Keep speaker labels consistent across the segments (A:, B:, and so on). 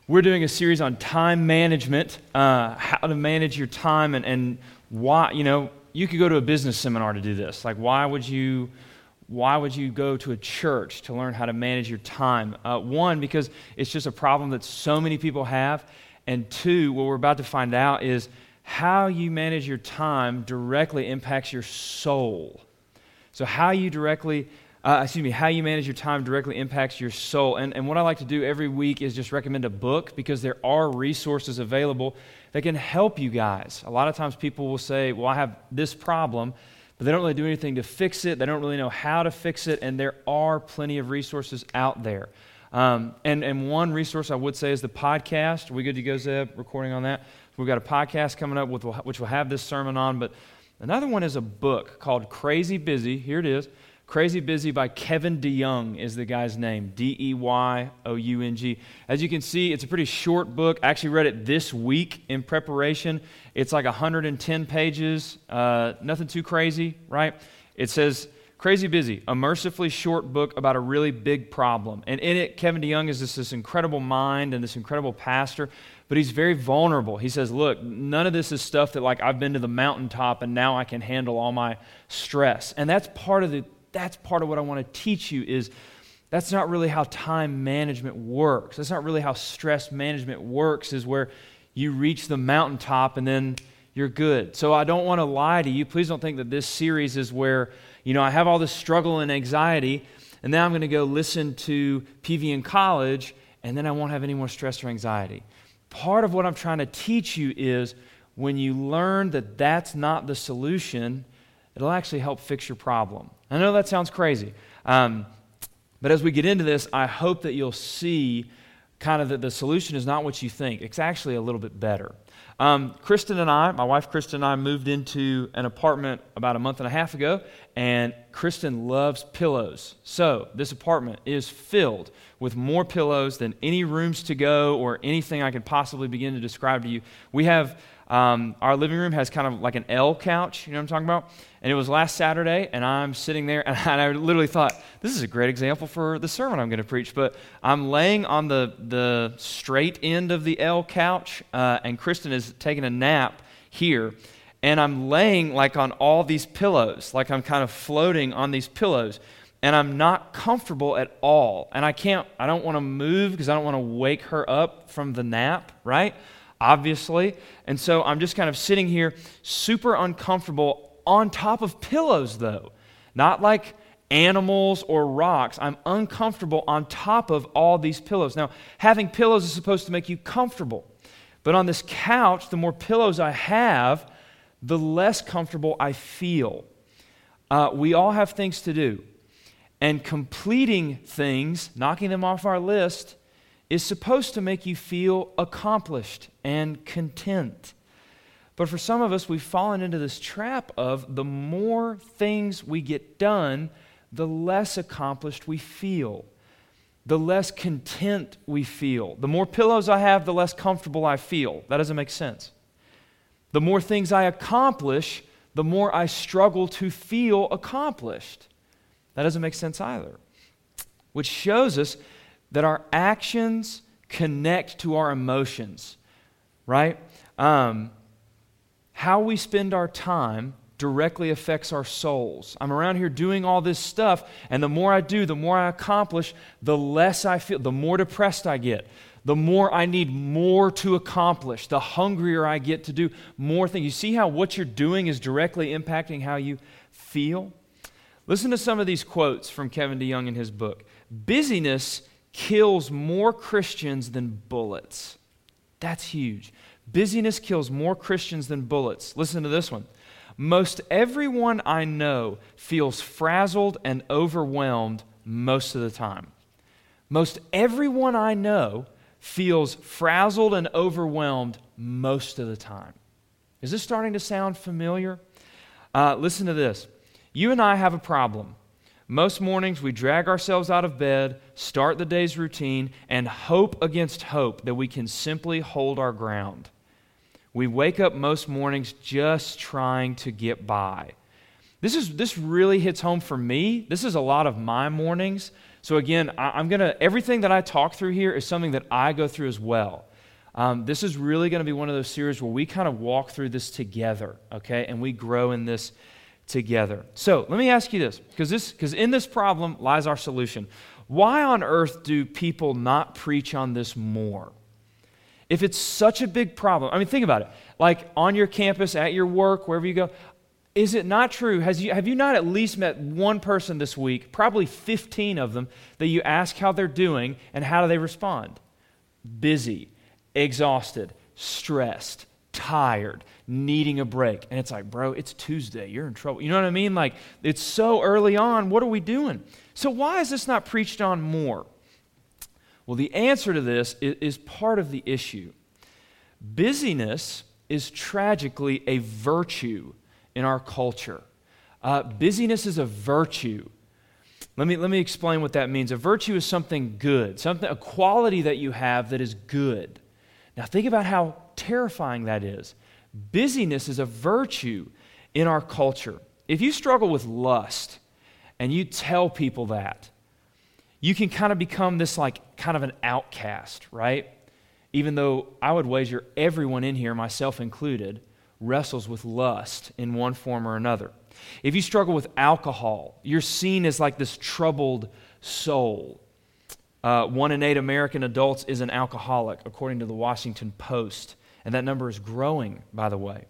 A: We're doing a series on time management, how to manage your time, and why. You could go to a business seminar to do this. Like, why would you go to a church to learn how to manage your time? One, because it's just a problem that so many people have, and two, what we're about to find out is how you manage your time directly impacts your soul. So how you manage your time directly impacts your soul. And what I like to do every week is just recommend a book, because there are resources available that can help you guys. A lot of times people will say, well, I have this problem, but they don't really do anything to fix it. They don't really know how to fix it, and there are plenty of resources out there. And one resource I would say is the podcast. Are we good to go, Zeb, recording on that? We've got a podcast coming up which will have this sermon on, but another one is a book called Crazy Busy. Here it is. Crazy Busy by Kevin DeYoung is the guy's name, D-E-Y-O-U-N-G. As you can see, it's a pretty short book. I actually read it this week in preparation. It's like 110 pages, nothing too crazy, right? It says, Crazy Busy, a mercifully short book about a really big problem. And in it, Kevin DeYoung is this incredible mind and this incredible pastor, but he's very vulnerable. He says, look, none of this is stuff that like I've been to the mountaintop and now I can handle all my stress. And that's part of what I want to teach you is that's not really how time management works. That's not really how stress management works, is where you reach the mountaintop and then you're good. So I don't want to lie to you. Please don't think that this series is where, I have all this struggle and anxiety, and then I'm going to go listen to PV in college, and then I won't have any more stress or anxiety. Part of what I'm trying to teach you is when you learn that that's not the solution, it'll actually help fix your problem. I know that sounds crazy, but as we get into this, I hope that you'll see kind of that the solution is not what you think. It's actually a little bit better. Kristen and I, my wife Kristen and I, moved into an apartment about a month and a half ago, and Kristen loves pillows. So this apartment is filled with more pillows than any rooms to go or anything I could possibly begin to describe to you. We have our living room has kind of like an L couch, you know what I'm talking about? And it was last Saturday, and I'm sitting there, and I literally thought, this is a great example for the sermon I'm going to preach, but I'm laying on the straight end of the L couch, and Kristen is taking a nap here, and I'm laying like on all these pillows, like I'm kind of floating on these pillows, and I'm not comfortable at all, and I don't want to move because I don't want to wake her up from the nap, right? Obviously. And so I'm just kind of sitting here super uncomfortable on top of pillows, though. Not like animals or rocks. I'm uncomfortable on top of all these pillows. Now, having pillows is supposed to make you comfortable. But on this couch, the more pillows I have, the less comfortable I feel. We all have things to do. And completing things, knocking them off our list, is supposed to make you feel accomplished and content. But for some of us, we've fallen into this trap of the more things we get done, the less accomplished we feel, the less content we feel. The more pillows I have, the less comfortable I feel. That doesn't make sense. The more things I accomplish, the more I struggle to feel accomplished. That doesn't make sense either. Which shows us that our actions connect to our emotions, right? How we spend our time directly affects our souls. I'm around here doing all this stuff, and the more I do, the more I accomplish, the less I feel, the more depressed I get, the more I need more to accomplish, the hungrier I get to do more things. You see how what you're doing is directly impacting how you feel? Listen to some of these quotes from Kevin DeYoung in his book. Busyness kills more Christians than bullets. That's huge. Busyness kills more Christians than bullets. Listen to this one. Most everyone I know feels frazzled and overwhelmed most of the time. Most everyone I know feels frazzled and overwhelmed most of the time. Is this starting to sound familiar? Listen to this. You and I have a problem. Most mornings we drag ourselves out of bed, start the day's routine, and hope against hope that we can simply hold our ground. We wake up most mornings just trying to get by. This really hits home for me. This is a lot of my mornings. So again, everything that I talk through here is something that I go through as well. This is really going to be one of those series where we kind of walk through this together, okay? And we grow in this together. So let me ask you this, because in this problem lies our solution. Why on earth do people not preach on this more? If it's such a big problem, I mean, think about it. Like on your campus, at your work, wherever you go, is it not true? Have you not at least met one person this week, probably 15 of them, that you ask how they're doing and how do they respond? Busy, exhausted, stressed, tired, needing a break. And it's like, bro, it's Tuesday. You're in trouble. You know what I mean? Like, it's so early on. What are we doing? So why is this not preached on more? Well, the answer to this is part of the issue. Busyness is tragically a virtue in our culture. Busyness is a virtue. Let me explain what that means. A virtue is something good, a quality that you have that is good. Now think about how terrifying that is. Busyness is a virtue in our culture. If you struggle with lust and you tell people that, you can kind of become this like kind of an outcast, right? Even though I would wager everyone in here, myself included, wrestles with lust in one form or another. If you struggle with alcohol, you're seen as like this troubled soul. 1 in 8 American adults is an alcoholic, according to the Washington Post. And that number is growing, by the way.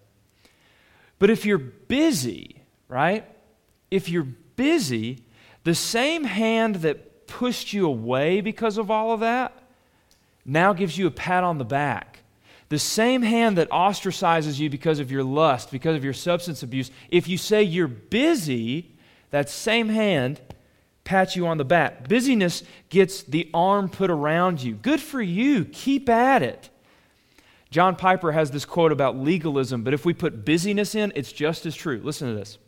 A: But if you're busy, right? If you're busy, the same hand that pushed you away because of all of that now gives you a pat on the back. The same hand that ostracizes you because of your lust, because of your substance abuse, if you say you're busy, that same hand pats you on the back. Busyness gets the arm put around you. Good for you. Keep at it. John Piper has this quote about legalism, but if we put busyness in, it's just as true. Listen to this.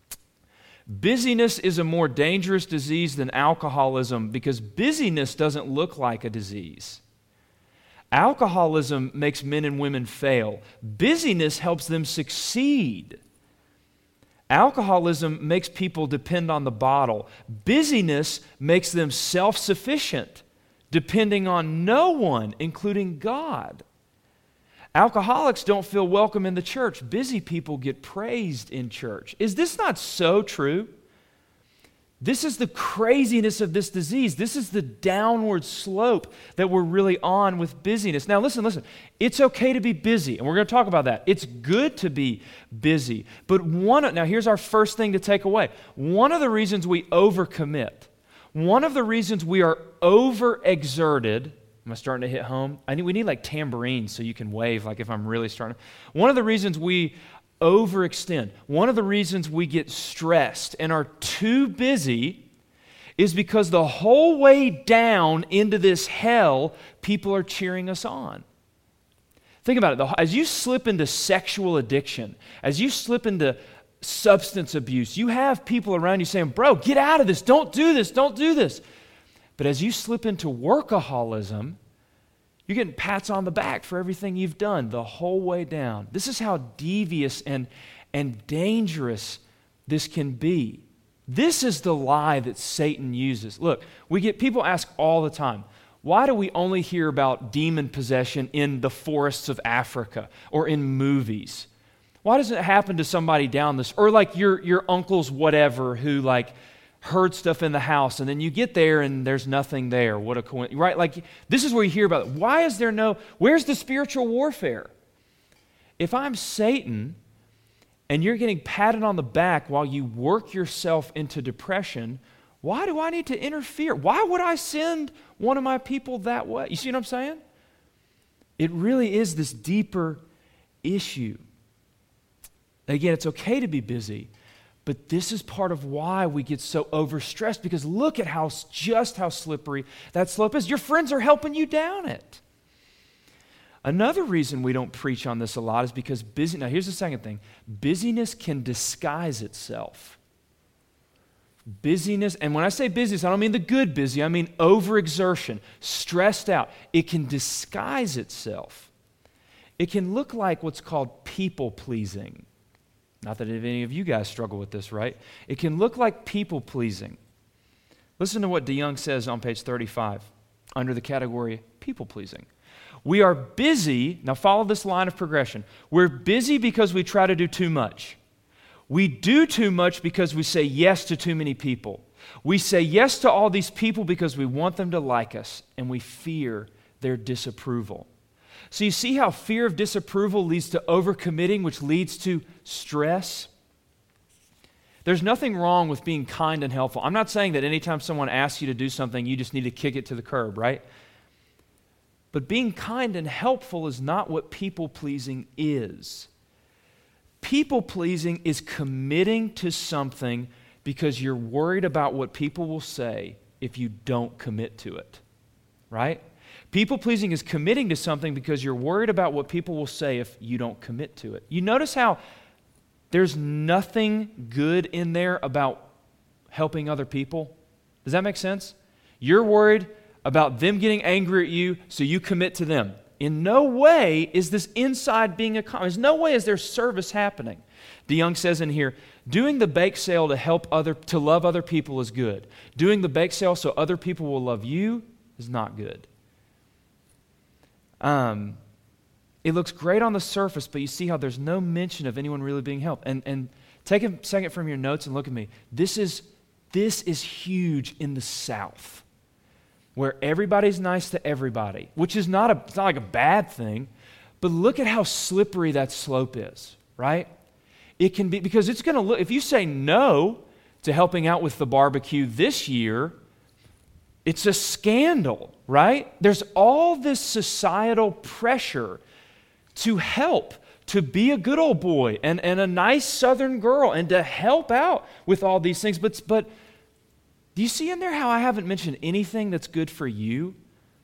A: Busyness is a more dangerous disease than alcoholism because busyness doesn't look like a disease. Alcoholism makes men and women fail. Busyness helps them succeed. Alcoholism makes people depend on the bottle. Busyness makes them self-sufficient, depending on no one, including God. Alcoholics don't feel welcome in the church. Busy people get praised in church. Is this not so true? This is the craziness of this disease. This is the downward slope that we're really on with busyness. Now listen. It's okay to be busy, and we're going to talk about that. It's good to be busy. But now here's our first thing to take away. One of the reasons we overcommit, one of the reasons we are overexerted. Am I starting to hit home? We need like tambourines so you can wave like if I'm really starting. One of the reasons we overextend, one of the reasons we get stressed and are too busy is because the whole way down into this hell, people are cheering us on. Think about it. As you slip into sexual addiction, as you slip into substance abuse, you have people around you saying, bro, get out of this. Don't do this. Don't do this. But as you slip into workaholism, you're getting pats on the back for everything you've done the whole way down. This is how devious and dangerous this can be. This is the lie that Satan uses. Look, people ask all the time, why do we only hear about demon possession in the forests of Africa or in movies? Why doesn't it happen to somebody down this, or like your uncle's whatever who like heard stuff in the house, and then you get there and there's nothing there. What a coincidence, right? Like, this is where you hear about it. Where's the spiritual warfare? If I'm Satan and you're getting patted on the back while you work yourself into depression, why do I need to interfere? Why would I send one of my people that way? You see what I'm saying? It really is this deeper issue. Again, it's okay to be busy, but this is part of why we get so overstressed, because look at how slippery that slope is. Your friends are helping you down it. Another reason we don't preach on this a lot is because now here's the second thing. Busyness can disguise itself. Busyness, and when I say busyness, I don't mean the good busy, I mean overexertion, stressed out. It can disguise itself. It can look like what's called people-pleasing. Not that any of you guys struggle with this, right? It can look like people-pleasing. Listen to what DeYoung says on page 35 under the category people-pleasing. We are busy, now follow this line of progression. We're busy because we try to do too much. We do too much because we say yes to too many people. We say yes to all these people because we want them to like us, and we fear their disapproval. So you see how fear of disapproval leads to overcommitting, which leads to stress? There's nothing wrong with being kind and helpful. I'm not saying that anytime someone asks you to do something, you just need to kick it to the curb, right? But being kind and helpful is not what people-pleasing is. People-pleasing is committing to something because you're worried about what people will say if you don't commit to it, right? People-pleasing is committing to something because you're worried about what people will say if you don't commit to it. You notice how there's nothing good in there about helping other people? Does that make sense? You're worried about them getting angry at you, so you commit to them. In no way is this inside being accomplished. No way is there service happening. DeYoung says in here, doing the bake sale to love other people is good. Doing the bake sale so other people will love you is not good. It looks great on the surface, but you see how there's no mention of anyone really being helped. And take a second from your notes and look at me. This is huge in the South, where everybody's nice to everybody, which is it's not like a bad thing, but look at how slippery that slope is, right? It can be, because it's going to look, if you say no to helping out with the barbecue this year, it's a scandal, right? There's all this societal pressure to help, to be a good old boy and a nice Southern girl and to help out with all these things. But do you see in there how I haven't mentioned anything that's good for you?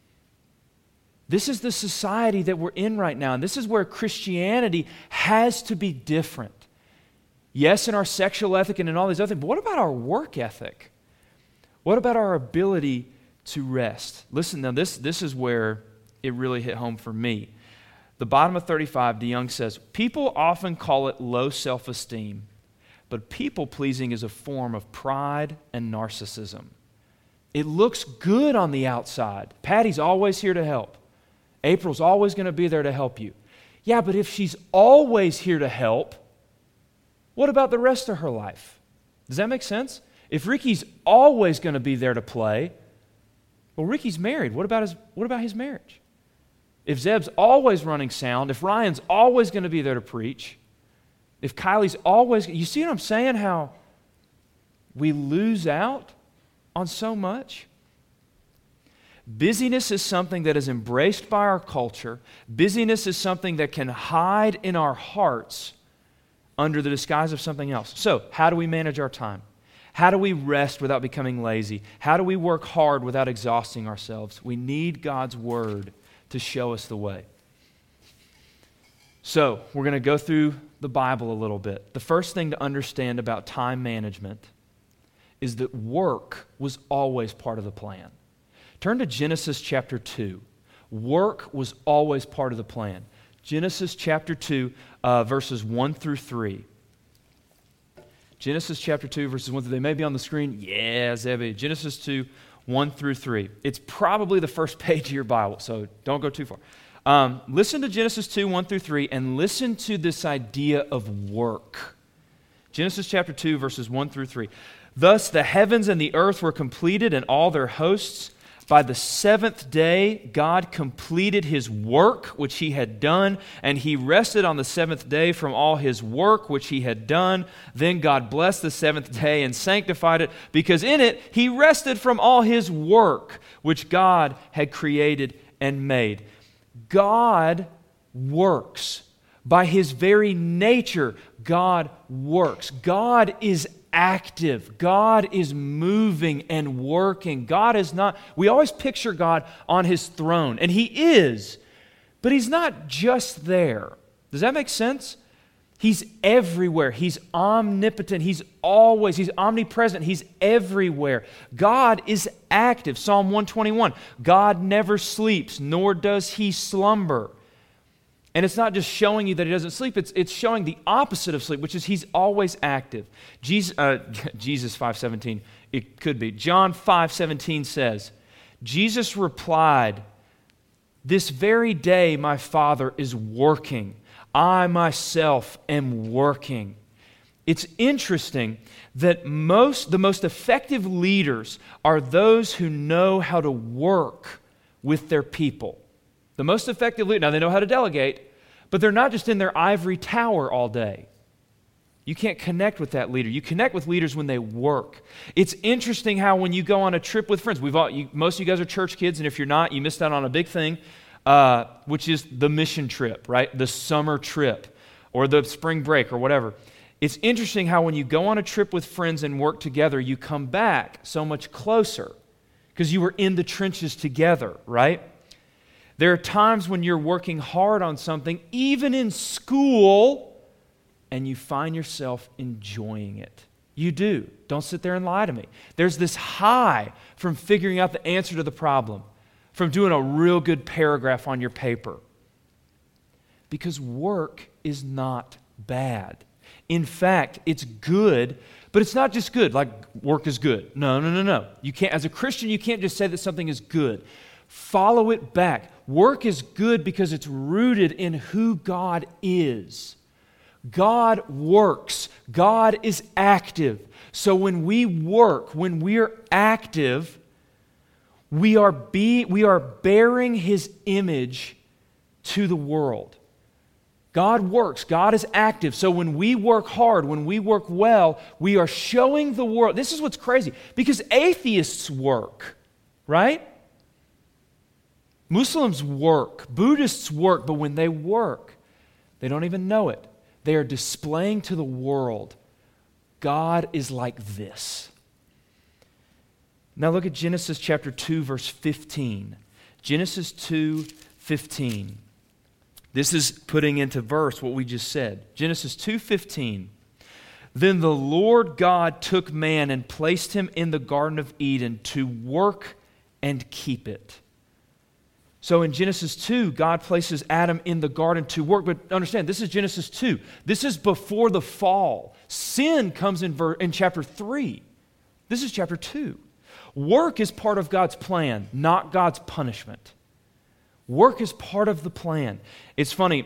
A: This is the society that we're in right now, and this is where Christianity has to be different. Yes, in our sexual ethic and in all these other things, but what about our work ethic? What about our ability to rest? Listen, now this is where it really hit home for me. The bottom of 35, DeYoung says, people often call it low self-esteem, but people-pleasing is a form of pride and narcissism. It looks good on the outside. Patty's always here to help. April's always going to be there to help you. Yeah, but if she's always here to help, what about the rest of her life? Does that make sense? If Ricky's always going to be there to play, well, Ricky's married. What about his marriage? If Zeb's always running sound, if Ryan's always going to be there to preach, if Kylie's always... You see what I'm saying? How we lose out on so much? Busyness is something that is embraced by our culture. Busyness is something that can hide in our hearts under the disguise of something else. So, how do we manage our time? How do we rest without becoming lazy? How do we work hard without exhausting ourselves? We need God's Word to show us the way. So, we're going to go through the Bible a little bit. The first thing to understand about time management is that work was always part of the plan. Turn to Genesis chapter 2. Work was always part of the plan. Genesis chapter 2, verses 1 through 3. Genesis chapter 2, verses 1 through 3. They may be on the screen. Yeah, Zebby. Genesis 2, 1 through 3. It's probably the first page of your Bible, so don't go too far. Listen to Genesis 2, 1 through 3, and listen to this idea of work. Genesis chapter 2, verses 1 through 3. Thus the heavens and the earth were completed, and all their hosts. By the seventh day, God completed his work which he had done, and he rested on the seventh day from all his work which he had done. Then God blessed the seventh day and sanctified it, because in it he rested from all his work which God had created and made. God works. By his very nature, God works. God is active. God is moving and working. God is not, we always picture God on his throne, and he is, but he's not just there. Does that make sense? He's everywhere. He's omnipotent. He's omnipresent. He's everywhere. God is active. Psalm 121, God never sleeps, nor does he slumber. And it's not just showing you that he doesn't sleep, it's showing the opposite of sleep, which is he's always active. Jesus 5:17 It could be. John 5:17 says, Jesus replied, "This very day my Father is working. I myself am working." It's interesting that the most effective leaders are those who know how to work with their people. The most effective leaders, now they know how to delegate, but they're not just in their ivory tower all day. You can't connect with that leader. You connect with leaders when they work. It's interesting how when you go on a trip with friends, most of you guys are church kids, and if you're not, you missed out on a big thing, which is the mission trip, right? The summer trip or the spring break or whatever. It's interesting how when you go on a trip with friends and work together, you come back so much closer because you were in the trenches together, right? There are times when you're working hard on something, even in school, and you find yourself enjoying it. You do. Don't sit there and lie to me. There's this high from figuring out the answer to the problem, from doing a real good paragraph on your paper. Because work is not bad. In fact, it's good, but it's not just good, like work is good. No. You can't, as a Christian, you can't just say that something is good. Follow it back. Work is good because it's rooted in who God is. God works. God is active. So when we work, when we're active, we are bearing His image to the world. God works. God is active. So when we work hard, when we work well, we are showing the world. This is what's crazy, because atheists work, right? Muslims work. Buddhists work. But when they work, they don't even know it. They are displaying to the world, God is like this. Now look at Genesis chapter 2, verse 15. Genesis 2:15. This is putting into verse what we just said. Genesis 2:15. Then the Lord God took man and placed him in the Garden of Eden to work and keep it. So in Genesis 2, God places Adam in the garden to work. But understand, this is Genesis 2. This is before the fall. Sin comes in chapter 3. This is chapter 2. Work is part of God's plan, not God's punishment. Work is part of the plan. It's funny,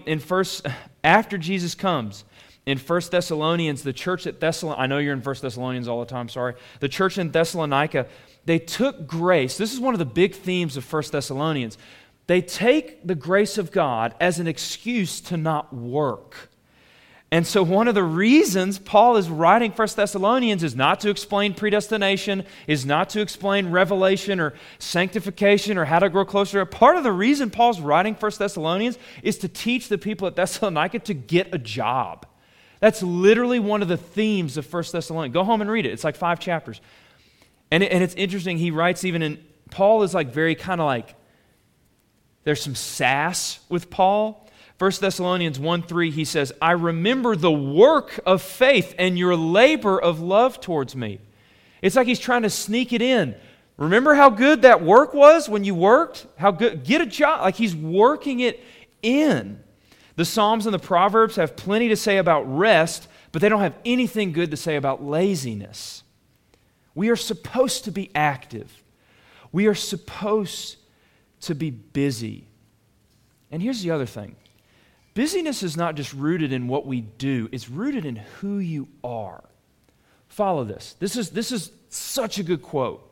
A: after Jesus comes, in 1 Thessalonians, the church at Thessalonica, I know you're in 1 Thessalonians all the time, sorry. The church in Thessalonica, they took grace. This is one of the big themes of 1 Thessalonians. They take the grace of God as an excuse to not work. And so one of the reasons Paul is writing 1 Thessalonians is not to explain predestination, is not to explain revelation or sanctification or how to grow closer. Part of the reason Paul's writing 1 Thessalonians is to teach the people at Thessalonica to get a job. That's literally one of the themes of 1 Thessalonians. Go home and read it. It's like 5 chapters. And it's interesting, he writes Paul is like very kind of like, there's some sass with Paul. 1 Thessalonians 1:3, he says, I remember the work of faith and your labor of love towards me. It's like he's trying to sneak it in. Remember how good that work was when you worked? How good, get a job. Like he's working it in. The Psalms and the Proverbs have plenty to say about rest, but they don't have anything good to say about laziness. We are supposed to be active. We are supposed to be busy. And here's the other thing. Busyness is not just rooted in what we do, it's rooted in who you are. Follow this. This is such a good quote.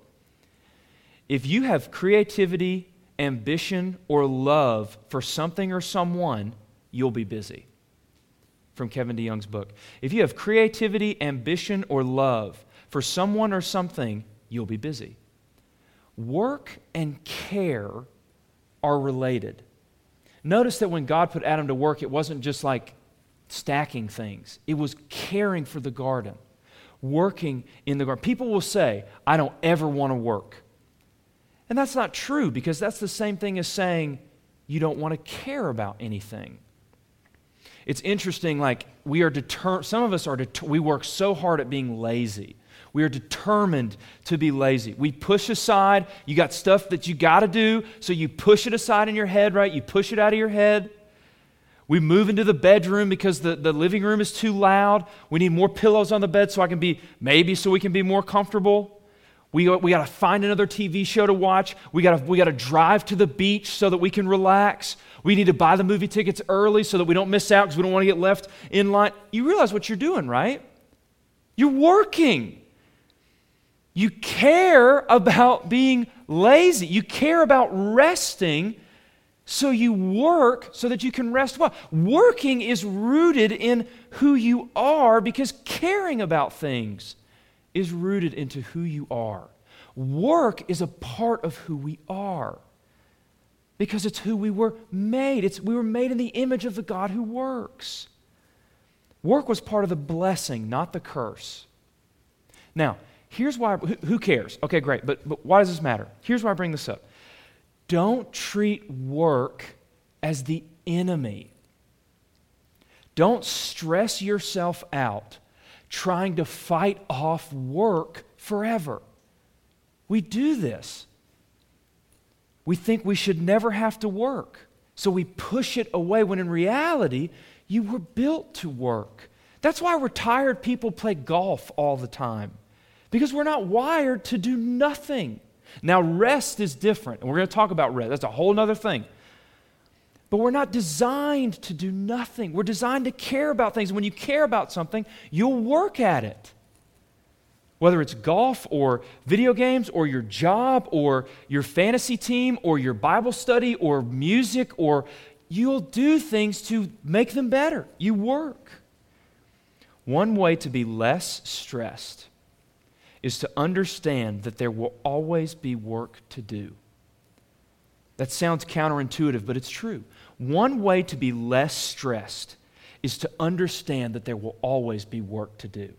A: If you have creativity, ambition, or love for something or someone, you'll be busy. From Kevin DeYoung's book. If you have creativity, ambition, or love for someone or something, you'll be busy. Work and care are related. Notice that when God put Adam to work, it wasn't just like stacking things. It was caring for the garden, working in the garden. People will say, I don't ever want to work. And that's not true, because that's the same thing as saying you don't want to care about anything. It's interesting, like we are some of us we work so hard at being lazy. We are determined to be lazy. We push aside, you got stuff that you got to do, so you push it aside in your head, right? You push it out of your head. We move into the bedroom because the living room is too loud. We need more pillows on the bed so we can be more comfortable. We got to find another TV show to watch. We got to drive to the beach so that we can relax. We need to buy the movie tickets early so that we don't miss out because we don't want to get left in line. You realize what you're doing, right? You're working. You care about being lazy. You care about resting, so you work so that you can rest well. Working is rooted in who you are because caring about things is rooted into who you are. Work is a part of who we are because it's who we were made. We were made in the image of the God who works. Work was part of the blessing, not the curse. Now, here's why, who cares? Okay, great, but why does this matter? Here's why I bring this up. Don't treat work as the enemy. Don't stress yourself out trying to fight off work forever. We do this. We think we should never have to work, so we push it away when in reality, you were built to work. That's why retired people play golf all the time, because we're not wired to do nothing. Now, rest is different, and we're going to talk about rest. That's a whole other thing. But we're not designed to do nothing. We're designed to care about things. And when you care about something, you'll work at it. Whether it's golf or video games or your job or your fantasy team or your Bible study or music, or you'll do things to make them better. You work. One way to be less stressed is to understand that there will always be work to do. That sounds counterintuitive, but it's true. One way to be less stressed is to understand that there will always be work to do.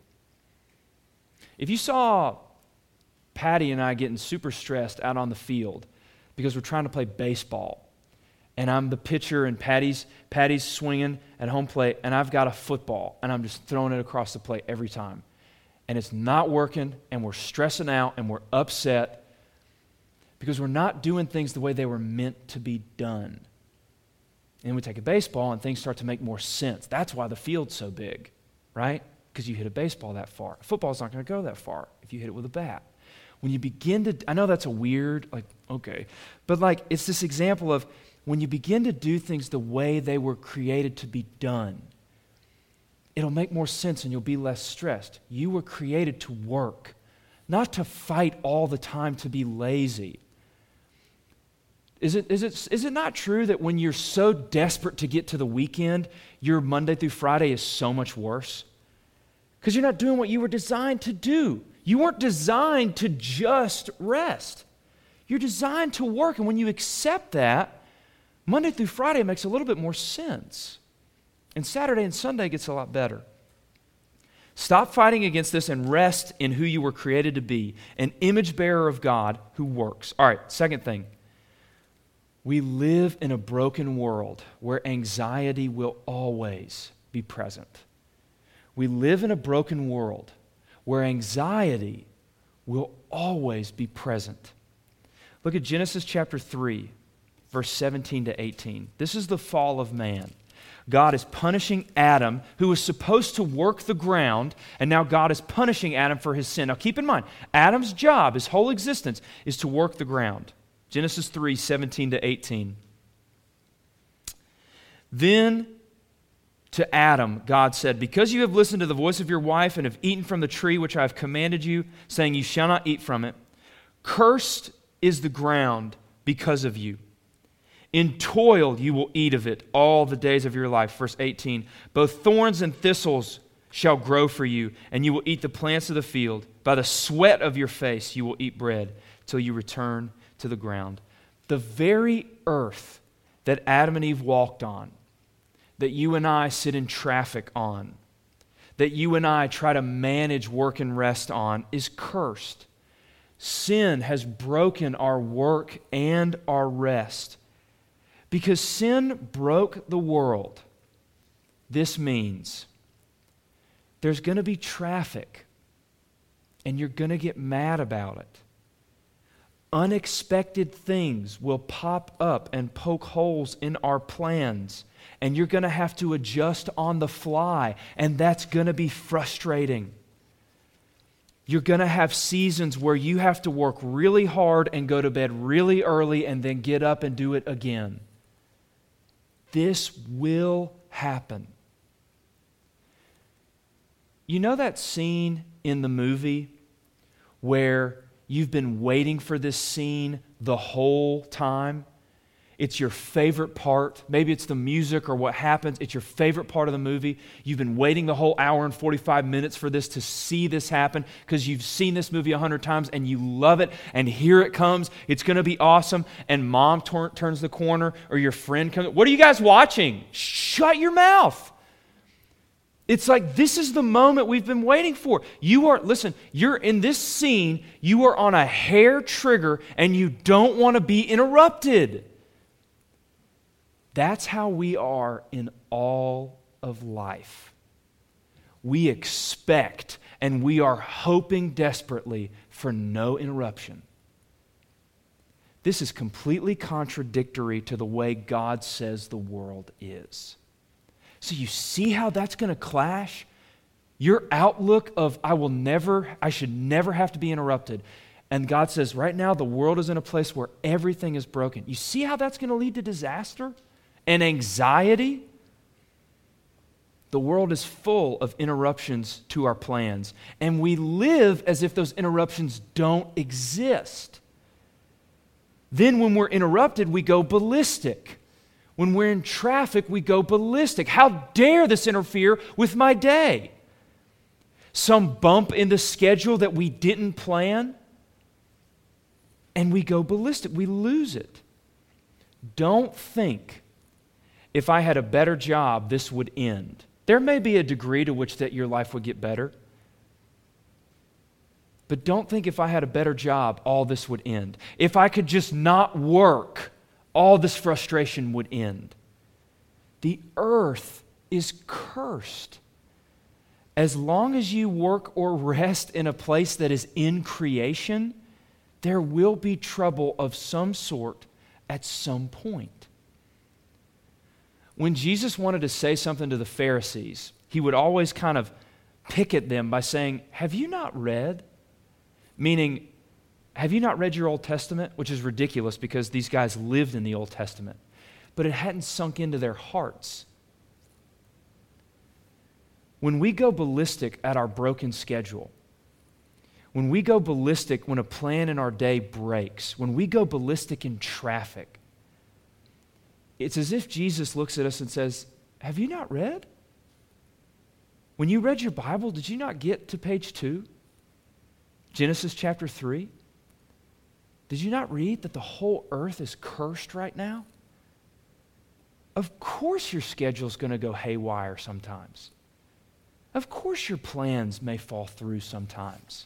A: If you saw Patty and I getting super stressed out on the field because we're trying to play baseball, and I'm the pitcher and Patty's swinging at home plate, and I've got a football, and I'm just throwing it across the plate every time, and it's not working, and we're stressing out, and we're upset because we're not doing things the way they were meant to be done. And we take a baseball and things start to make more sense. That's why the field's so big, right? Because you hit a baseball that far. Football's not going to go that far if you hit it with a bat. When you begin to, I know that's a weird, okay, but it's this example of when you begin to do things the way they were created to be done, it'll make more sense and you'll be less stressed. You were created to work, not to fight all the time to be lazy. Is it not true that when you're so desperate to get to the weekend, your Monday through Friday is so much worse? Because you're not doing what you were designed to do. You weren't designed to just rest. You're designed to work, and when you accept that, Monday through Friday makes a little bit more sense. And Saturday and Sunday gets a lot better. Stop fighting against this and rest in who you were created to be, an image bearer of God who works. All right, second thing. We live in a broken world where anxiety will always be present. We live in a broken world where anxiety will always be present. Look at Genesis chapter 3, verse 17 to 18. This is the fall of man. God is punishing Adam, who was supposed to work the ground, and now God is punishing Adam for his sin. Now keep in mind, Adam's job, his whole existence, is to work the ground. Genesis 3, 17 to 18. Then to Adam, God said, "Because you have listened to the voice of your wife and have eaten from the tree which I have commanded you, saying you shall not eat from it, cursed is the ground because of you. In toil you will eat of it all the days of your life." Verse 18, "Both thorns and thistles shall grow for you, and you will eat the plants of the field. By the sweat of your face you will eat bread till you return to the ground." The very earth that Adam and Eve walked on, that you and I sit in traffic on, that you and I try to manage work and rest on, is cursed. Sin has broken our work and our rest. Because sin broke the world, this means there's going to be traffic, and you're going to get mad about it. Unexpected things will pop up and poke holes in our plans, and you're going to have to adjust on the fly, and that's going to be frustrating. You're going to have seasons where you have to work really hard and go to bed really early and then get up and do it again. This will happen. You know that scene in the movie where you've been waiting for this scene the whole time? It's your favorite part. Maybe it's the music or what happens. It's your favorite part of the movie. You've been waiting the whole hour and 45 minutes for this to see this happen because you've seen this movie 100 times and you love it, and here it comes. It's going to be awesome. And mom turns the corner, or your friend comes. What are you guys watching? Shut your mouth. It's like, this is the moment we've been waiting for. You're in this scene, you are on a hair trigger and you don't want to be interrupted. That's how we are in all of life. We expect and we are hoping desperately for no interruption. This is completely contradictory to the way God says the world is. So you see how that's going to clash? Your outlook of I should never have to be interrupted. And God says, right now the world is in a place where everything is broken. You see how that's going to lead to disaster and anxiety? The world is full of interruptions to our plans, and we live as if those interruptions don't exist. Then when we're interrupted, we go ballistic. When we're in traffic, we go ballistic. How dare this interfere with my day? Some bump in the schedule that we didn't plan, and we go ballistic. We lose it. Don't think, if I had a better job, this would end. There may be a degree to which that your life would get better. But don't think if I had a better job, all this would end. If I could just not work, all this frustration would end. The earth is cursed. As long as you work or rest in a place that is in creation, there will be trouble of some sort at some point. When Jesus wanted to say something to the Pharisees, he would always kind of pick at them by saying, have you not read? Meaning, have you not read your Old Testament? Which is ridiculous because these guys lived in the Old Testament. But it hadn't sunk into their hearts. When we go ballistic at our broken schedule, when we go ballistic when a plan in our day breaks, when we go ballistic in traffic, it's as if Jesus looks at us and says, have you not read? When you read your Bible, did you not get to page 2? Genesis chapter 3? Did you not read that the whole earth is cursed right now? Of course your schedule's going to go haywire sometimes. Of course your plans may fall through sometimes.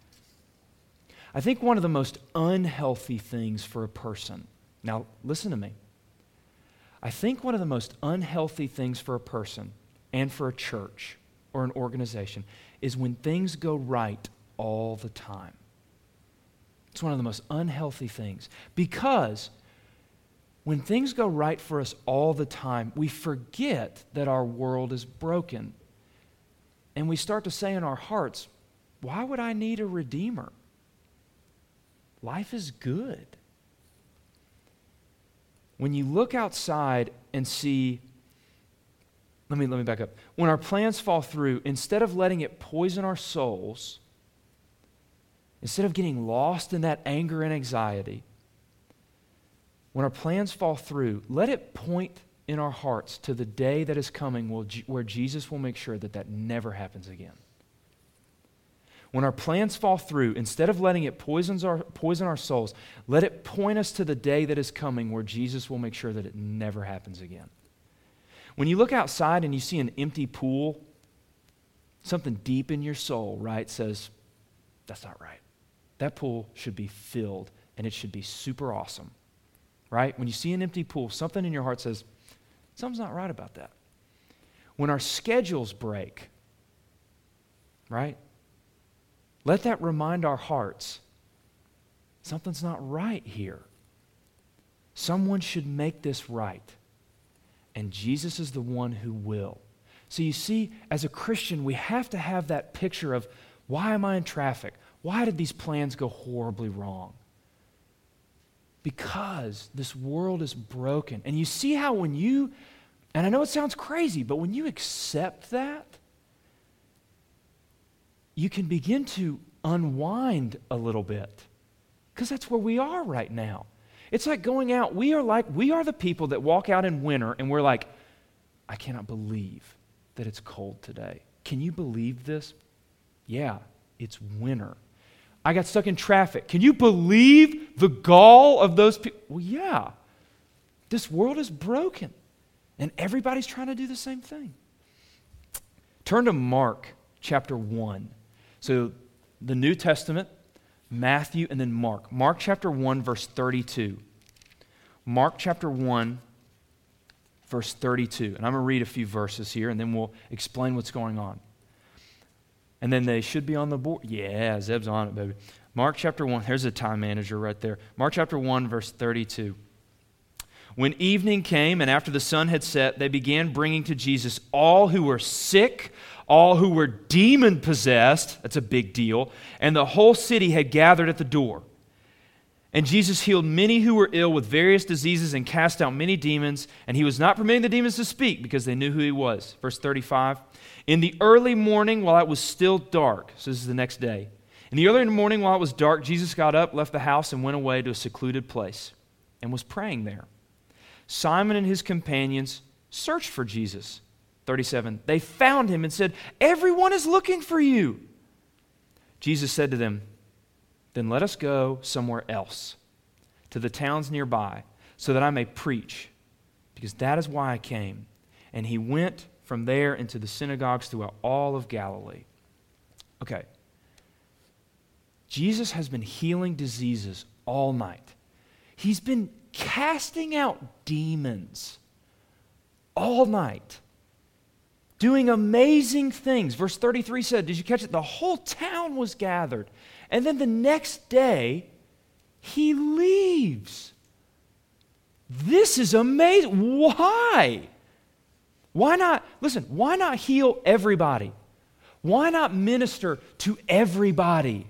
A: I think one of the most unhealthy things for a person, now listen to me, I think one of the most unhealthy things for a person and for a church or an organization is when things go right all the time. It's one of the most unhealthy things, because when things go right for us all the time, we forget that our world is broken. And we start to say in our hearts, why would I need a redeemer? Life is good. When you look outside and see, let me back up. When our plans fall through, instead of letting it poison our souls, instead of getting lost in that anger and anxiety, when our plans fall through, let it point in our hearts to the day that is coming where Jesus will make sure that that never happens again. When our plans fall through, instead of letting it poison our souls, let it point us to the day that is coming where Jesus will make sure that it never happens again. When you look outside and you see an empty pool, something deep in your soul, right, says, that's not right. That pool should be filled, and it should be super awesome, right? When you see an empty pool, something in your heart says, something's not right about that. When our schedules break, right? Let that remind our hearts, something's not right here. Someone should make this right. And Jesus is the one who will. So you see, as a Christian, we have to have that picture of Why am I in traffic? Why did these plans go horribly wrong? Because this world is broken. And you see how when you, and I know it sounds crazy, but when you accept that, you can begin to unwind a little bit. Because that's where we are right now. It's like going out. We are the people that walk out in winter and we're like, I cannot believe that it's cold today. Can you believe this? Yeah, it's winter. I got stuck in traffic. Can you believe the gall of those people? Well, yeah. This world is broken, and everybody's trying to do the same thing. Turn to Mark chapter 1. So the New Testament, Matthew, and then Mark. Mark chapter 1, verse 32. Mark chapter 1, verse 32. And I'm going to read a few verses here, and then we'll explain what's going on. And then they should be on the board. Yeah, Zeb's on it, baby. Mark chapter 1, there's a time manager right there. Mark chapter 1, verse 32. When evening came and after the sun had set, they began bringing to Jesus all who were sick, all who were demon-possessed, that's a big deal, and the whole city had gathered at the door. And Jesus healed many who were ill with various diseases and cast out many demons, and he was not permitting the demons to speak because they knew who he was. Verse 35, in the early morning while it was still dark, so this is the next day, in the early morning while it was dark, Jesus got up, left the house, and went away to a secluded place and was praying there. Simon and his companions searched for Jesus. 37, they found him and said, everyone is looking for you. Jesus said to them, then let us go somewhere else, to the towns nearby, so that I may preach, because that is why I came. And he went from there into the synagogues throughout all of Galilee. Okay. Jesus has been healing diseases all night. He's been casting out demons all night, doing amazing things. Verse 33 said, did you catch it? The whole town was gathered. And then the next day, he leaves. This is amazing. Why? Why not, listen, why not heal everybody? Why not minister to everybody?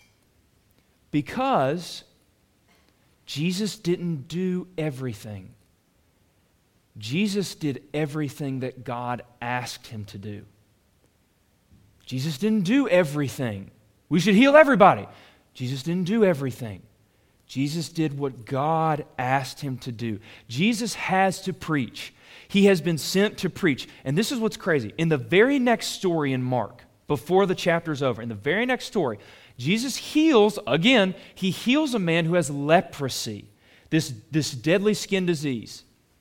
A: Because Jesus didn't do everything. Jesus did everything that God asked him to do. Jesus didn't do everything. We should heal everybody. Jesus didn't do everything. Jesus did what God asked him to do. Jesus has to preach. He has been sent to preach. And this is what's crazy. In the very next story in Mark, before the chapter's over, in the very next story, Jesus heals, again, he heals a man who has leprosy, this deadly skin disease.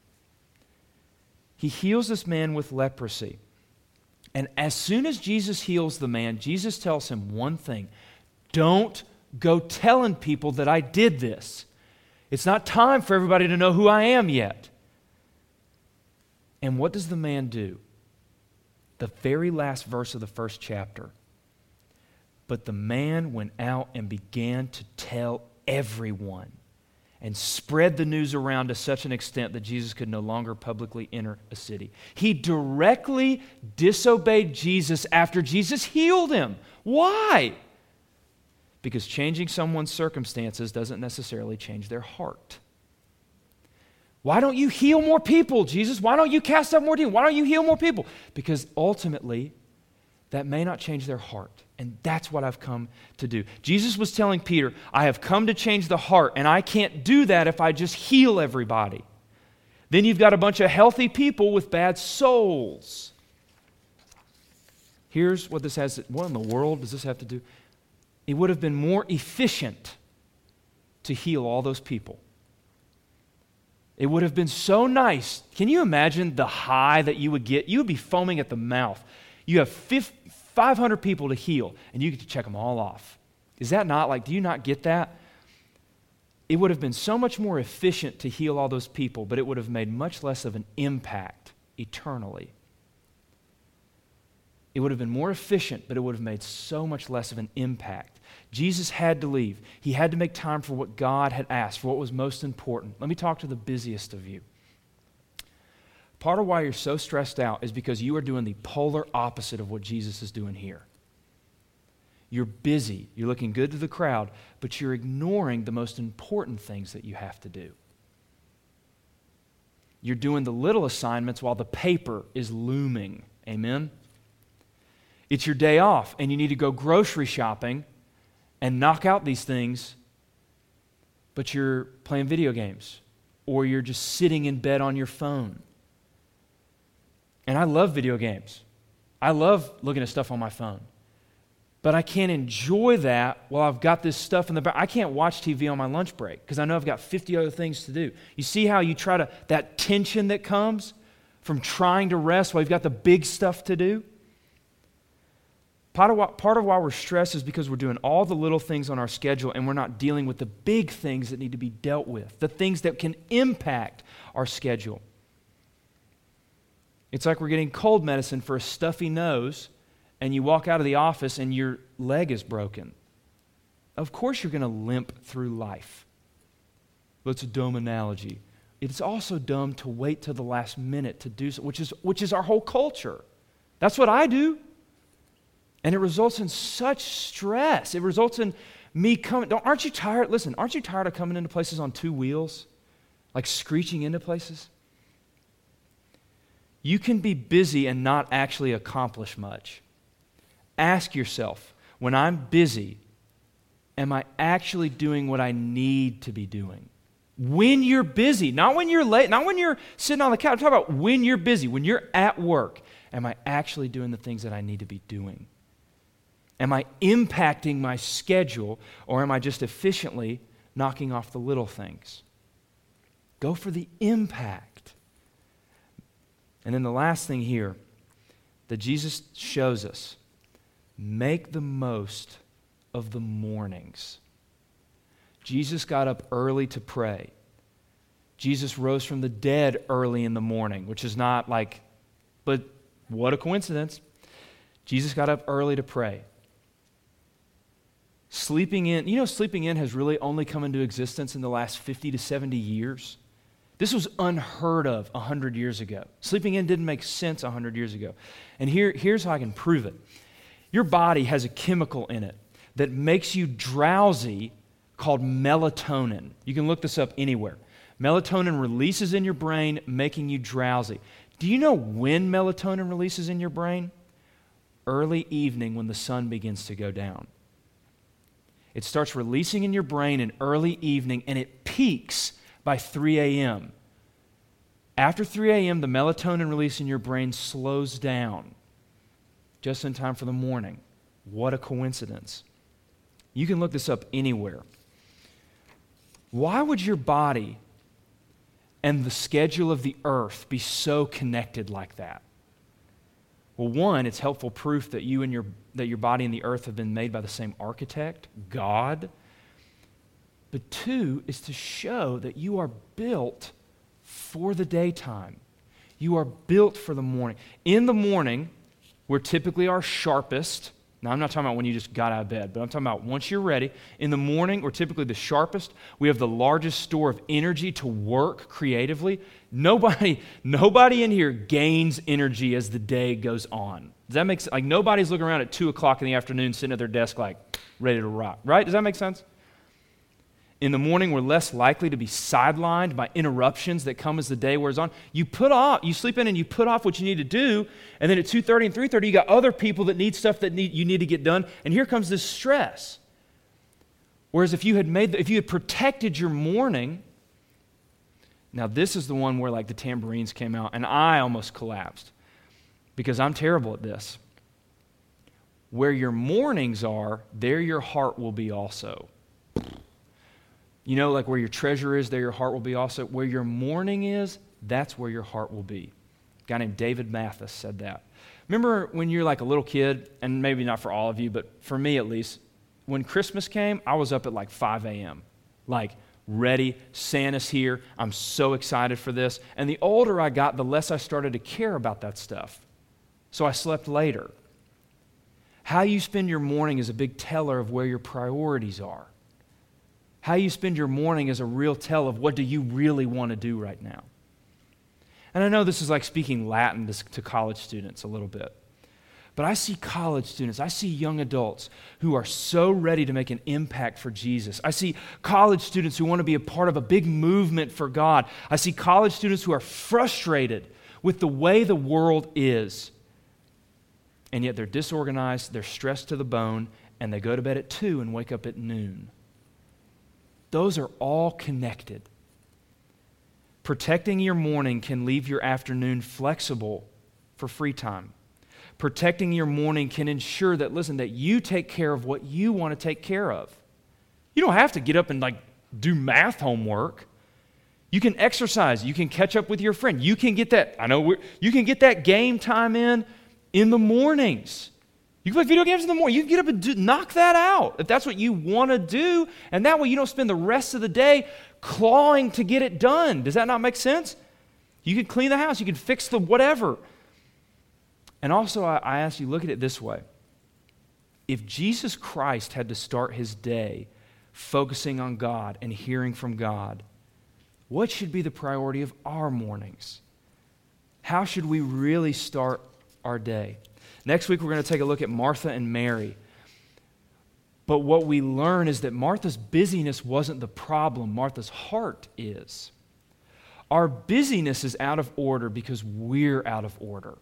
A: He heals this man with leprosy. And as soon as Jesus heals the man, Jesus tells him one thing: don't go telling people that I did this. It's not time for everybody to know who I am yet. And what does the man do? The very last verse of the first chapter. But the man went out and began to tell everyone and spread the news around to such an extent that Jesus could no longer publicly enter a city. He directly disobeyed Jesus after Jesus healed him. Why? Because changing someone's circumstances doesn't necessarily change their heart. Why don't you heal more people, Jesus? Why don't you cast out more demons? Why don't you heal more people? Because ultimately, that may not change their heart. And that's what I've come to do. Jesus was telling Peter, I have come to change the heart, and I can't do that if I just heal everybody. Then you've got a bunch of healthy people with bad souls. Here's what this has. What in the world does this have to do? It would have been more efficient to heal all those people. It would have been so nice. Can you imagine the high that you would get? You would be foaming at the mouth. You have 500 people to heal, and you get to check them all off. Is that not like, do you not get that? It would have been so much more efficient to heal all those people, but it would have made much less of an impact eternally. It would have been more efficient, but it would have made so much less of an impact. Jesus had to leave. He had to make time for what God had asked, for what was most important. Let me talk to the busiest of you. Part of why you're so stressed out is because you are doing the polar opposite of what Jesus is doing here. You're busy. You're looking good to the crowd, but you're ignoring the most important things that you have to do. You're doing the little assignments while the paper is looming. Amen? It's your day off, and you need to go grocery shopping and knock out these things, but you're playing video games, or you're just sitting in bed on your phone. And I love video games. I love looking at stuff on my phone. But I can't enjoy that while I've got this stuff in the back. I can't watch TV on my lunch break because I know I've got 50 other things to do. You see how you try to, that tension that comes from trying to rest while you've got the big stuff to do? Part of why we're stressed is because we're doing all the little things on our schedule and we're not dealing with the big things that need to be dealt with, the things that can impact our schedule. It's like we're getting cold medicine for a stuffy nose, and you walk out of the office and your leg is broken. Of course you're going to limp through life. That's a dumb analogy. It's also dumb to wait till the last minute to do so, which is our whole culture. That's what I do. And it results in such stress. It results in me coming. Aren't you tired? Listen, aren't you tired of coming into places on two wheels? Like screeching into places? You can be busy and not actually accomplish much. Ask yourself, when I'm busy, am I actually doing what I need to be doing? When you're busy, not when you're late, not when you're sitting on the couch. I'm talking about when you're busy, when you're at work. Am I actually doing the things that I need to be doing? Am I impacting my schedule, or am I just efficiently knocking off the little things? Go for the impact. And then the last thing here that Jesus shows us, make the most of the mornings. Jesus got up early to pray. Jesus rose from the dead early in the morning, which is not like, but what a coincidence. Jesus got up early to pray. Sleeping in has really only come into existence in the last 50 to 70 years. This was unheard of 100 years ago. Sleeping in didn't make sense 100 years ago. And here's how I can prove it. Your body has a chemical in it that makes you drowsy called melatonin. You can look this up anywhere. Melatonin releases in your brain, making you drowsy. Do you know when melatonin releases in your brain? Early evening when the sun begins to go down. It starts releasing in your brain in early evening, and it peaks by 3 a.m. After 3 a.m., the melatonin release in your brain slows down just in time for the morning. What a coincidence. You can look this up anywhere. Why would your body and the schedule of the earth be so connected like that? Well, one, it's helpful proof that your body and the earth have been made by the same architect, God. But two, is to show that you are built for the daytime. You are built for the morning. In the morning, we're typically our sharpest. Now, I'm not talking about when you just got out of bed, but I'm talking about once you're ready. In the morning, we're typically the sharpest. We have the largest store of energy to work creatively. Nobody in here gains energy as the day goes on. Does that make sense? Like, nobody's looking around at 2 o'clock in the afternoon sitting at their desk like, ready to rock, right? Does that make sense? In the morning, we're less likely to be sidelined by interruptions that come as the day wears on. You sleep in and you put off what you need to do, and then at 2:30 and 3:30, you got other people that need stuff that you need to get done, and here comes this stress. Whereas if you had protected your morning, now this is the one where like the tambourines came out, and I almost collapsed because I'm terrible at this. Where your mornings are, there your heart will be also. You know, like where your treasure is, there your heart will be also. Where your morning is, that's where your heart will be. A guy named David Mathis said that. Remember when you're like a little kid, and maybe not for all of you, but for me at least, when Christmas came, I was up at like 5 a.m. Like, ready, Santa's here, I'm so excited for this. And the older I got, the less I started to care about that stuff. So I slept later. How you spend your morning is a big teller of where your priorities are. How you spend your morning is a real tell of what do you really want to do right now. And I know this is like speaking Latin to college students a little bit. But I see college students, I see young adults who are so ready to make an impact for Jesus. I see college students who want to be a part of a big movement for God. I see college students who are frustrated with the way the world is. And yet they're disorganized, they're stressed to the bone, and they go to bed at 2 and wake up at noon. Those are all connected. Protecting your morning can leave your afternoon flexible for free time. Protecting your morning can ensure that, listen, that you take care of what you want to take care of. You don't have to get up and do math homework. You can exercise. You can catch up with your friend. You can get that, you can get that game time in the mornings. You can play video games in the morning. You can get up and knock that out if that's what you want to do. And that way you don't spend the rest of the day clawing to get it done. Does that not make sense? You can clean the house. You can fix the whatever. And also, I ask you, look at it this way. If Jesus Christ had to start his day focusing on God and hearing from God, what should be the priority of our mornings? How should we really start our day? Next week, we're going to take a look at Martha and Mary. But what we learn is that Martha's busyness wasn't the problem. Martha's heart is. Our busyness is out of order because we're out of order.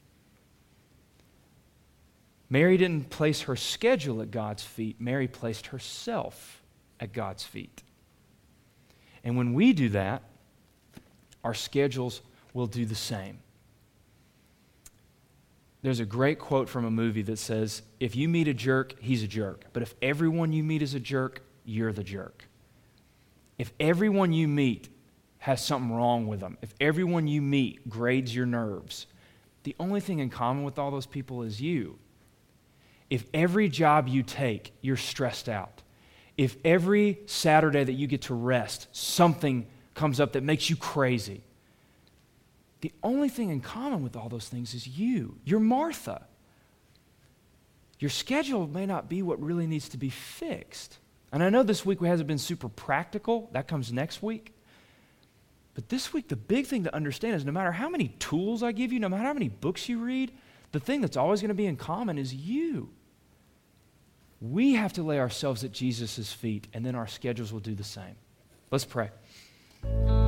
A: Mary didn't place her schedule at God's feet. Mary placed herself at God's feet. And when we do that, our schedules will do the same. There's a great quote from a movie that says, if you meet a jerk, he's a jerk. But if everyone you meet is a jerk, you're the jerk. If everyone you meet has something wrong with them, if everyone you meet grades your nerves, the only thing in common with all those people is you. If every job you take, you're stressed out. If every Saturday that you get to rest, something comes up that makes you crazy, the only thing in common with all those things is you. You're Martha. Your schedule may not be what really needs to be fixed. And I know this week hasn't been super practical. That comes next week. But this week, the big thing to understand is no matter how many tools I give you, no matter how many books you read, the thing that's always going to be in common is you. We have to lay ourselves at Jesus' feet, and then our schedules will do the same. Let's pray.